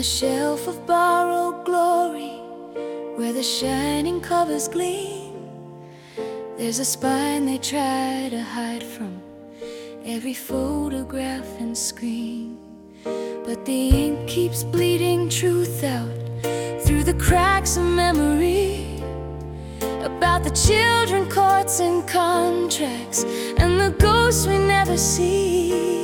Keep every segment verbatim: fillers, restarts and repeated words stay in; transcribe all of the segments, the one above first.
the shelf of borrowed glory, where the shining covers gleam, there's a spine they try to hide from every photograph and screen. But the ink keeps bleeding truth out through the cracks of memory about the children, courts and contracts, and the ghosts we never see.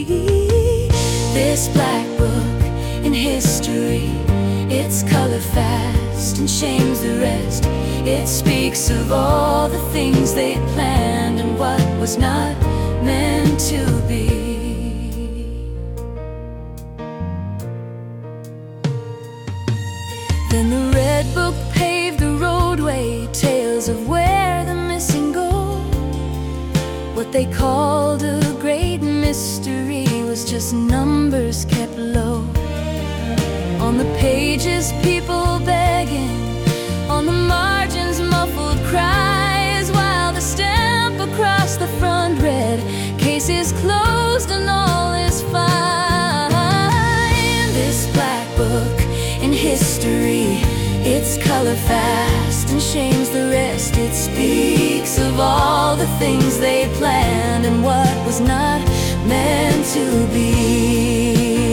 This black book in history, it's color fast and shames the rest. It speaks of all the things they planned and what was not meant to be. Then the red book paved the roadway, tales of where the missing go. What they called a great mystery was just numbers kept low. On the pages, people begging, on the margins, muffled cries, while the stamp across the front read, "Case is closed and all is fine." This black book in history, it's color fast and shames the rest. It speaks of all the things they planned and what was not meant to be.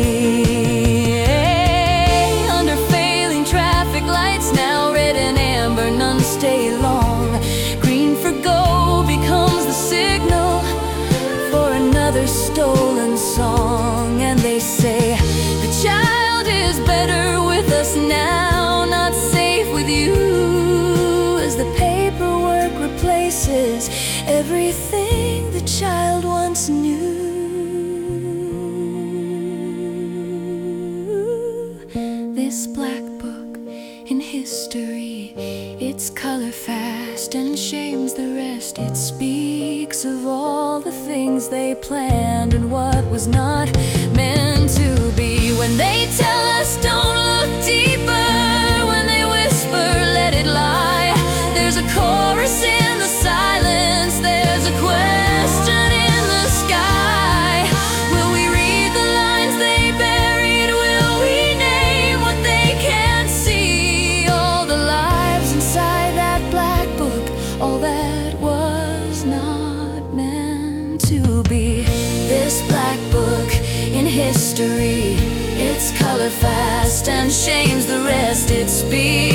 Under failing traffic lights, now red and amber, none stay long. Green for go becomes the signal for another stolen song. And they say the child is better with us now, not safe with you, as the paperwork replaces everything the child once knew. This black book in history, it's color fast and shames the rest. It speaks of all the things they planned and what was not meant to be. When they tell us don't look deeper, when they whisper let it lie, there's a chorus in the silence, there's a question in the sky. Will we read the lines they buried? Will we name what they can't see? All the lives inside that black book, all that was not meant to be. This black book in history, it's color fast and shames the rest. It speaks